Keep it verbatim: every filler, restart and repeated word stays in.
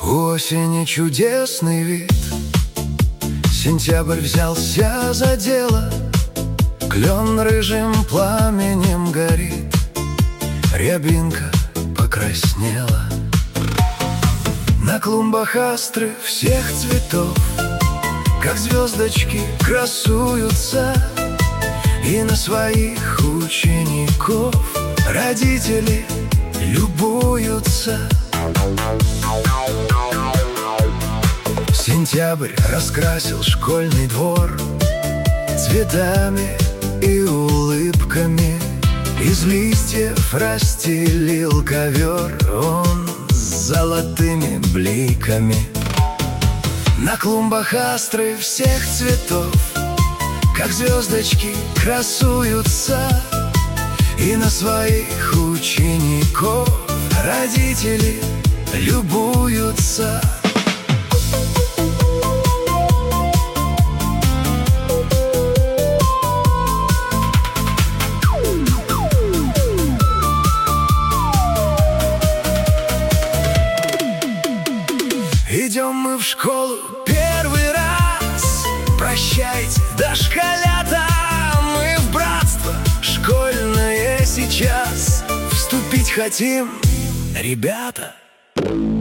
У осени чудесный вид. Сентябрь взялся за дело. Клен рыжим пламенем горит, рябинка покраснела. На клумбах астры всех цветов, как звездочки, красуются. И на своих учеников родители любуются. Сентябрь раскрасил школьный двор цветами и улыбками. Из листьев расстелил ковер он с золотыми бликами. На клумбах астры всех цветов, как звездочки, красуются. И на своих учеников родители любуются. Идем мы в школу первый раз. Прощайте, дошколята, мы в братство школьное сейчас вступить хотим, ребята.